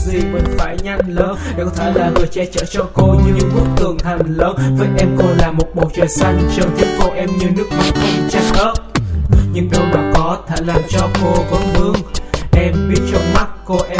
gì mình phải nhanh lớn để có thể là người che chở cho cô như những bức tường thành lớn. Với em cô là một bầu trời xanh, trơn thiếu cô em như nước mắt không chắc ớt, nhưng đâu nào có thể làm cho cô vấn vương. Em biết trong mắt cô em